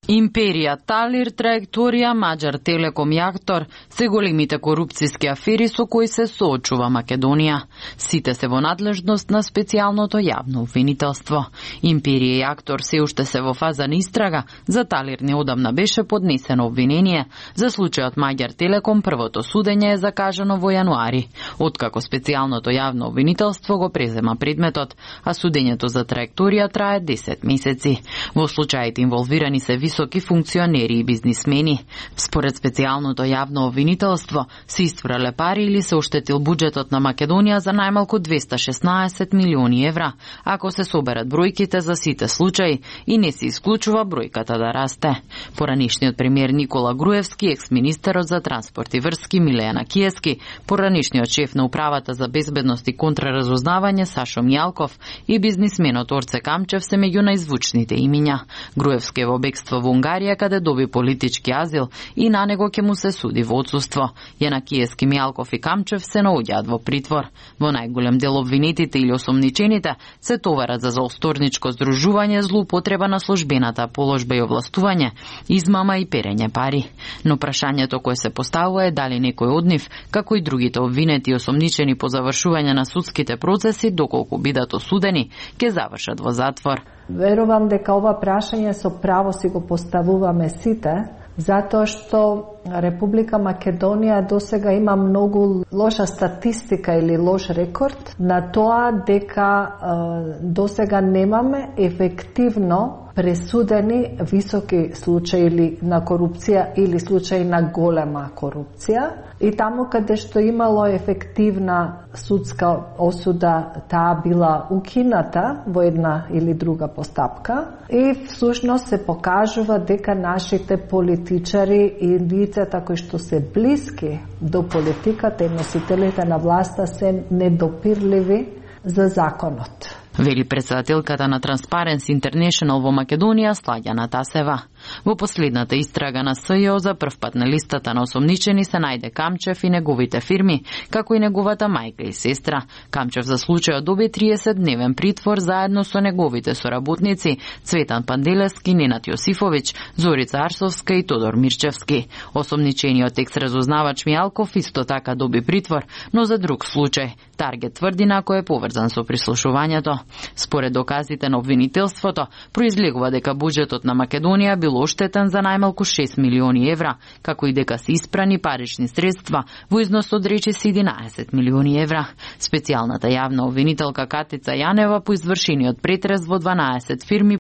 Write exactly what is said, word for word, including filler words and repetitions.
Империја Талир, Траекторија, Маđар Телеком и Актор се големите корупцијски афери со кои се соочува Македонија. Сите се во надлежност на специјалното јавно обвинителство. Империја и Актор се уште се во фаза на истрага. За Талир неодамна беше поднесено обвинение. За случајот Маđар Телеком првото судење е закажано во јануари, откако специјалното јавно обвинителство го презема предметот, а судењето за Траекторија трае десет месеци. Во случаите инволвирани се високи функционери и бизнисмени. Според специјалното јавно обвинителство се исфрле пари или се оштетил буџетот на Македонија за најмалку двеста шеснаесет милиони евра, ако се соберат бројките за сите случаи и не се исклучува бројката да расте. Поранишниот премиер Никола Груевски, екс-министерот за транспорт и врски Милејана Киески, поранишниот шеф на управата за безбедност и контраразузнавање Сашо Мијалков и бизнисменот Орце Камчев се меѓу најзвучните имиња. Груевски е во бегство во Унгарија, каде доби политички азил и на него ќе му се суди во отсуство. Јанакиевски, Мијалков и Камчев се наоѓаат во притвор. Во најголем дел обвинетите или осомничените се товарат за заосторничко здружување, злоупотреба на службената положба и овластување, измама и перење пари. Но прашањето кое се поставува е дали некој од нив, како и другите обвинети и осомничени по завршување на судските процеси, доколку бидат осудени, ќе завршат во затвор. Верувам дека ова прашање со право си го поставуваме сите, затоа што Република Македонија досега има многу лоша статистика или лош рекорд на тоа дека е, досега немаме ефективно пресудени високи случаи на корупција или случаи на голема корупција. И таму каде што имало ефективна судска осуда, таа била укината во една или друга постапка. И всушност се покажува дека нашите политичари и лицата кои што се блиски до политиката и носителите на власта се недопирливи за законот. Вели председателката на Transparency International во Македонија Сладјана Тасева. Во последната истрага на СЈО за прв пат на листата на осомничени се најде Камчев и неговите фирми, како и неговата мајка и сестра. Камчев за случајот доби триесет дневен притвор заедно со неговите соработници Цветан Панделевски, Ненад Јосифовиќ, Зорица Арсовска и Тодор Мирчевски. Осомничениот екс-разузнавач Мијалков исто така доби притвор, но за друг случај. Таргет тврди на кој е поврзан со прислушувањето. Според доказите на обвинителството, произлегува дека буџетот на Македонија бил оштетен за најмалку шест милиони евра, како и дека се испрани парични средства во износ од речиси единаесет милиони евра. Специјалната јавна обвинителка Катица Јанева по извршениот претрес во дванаесет фирми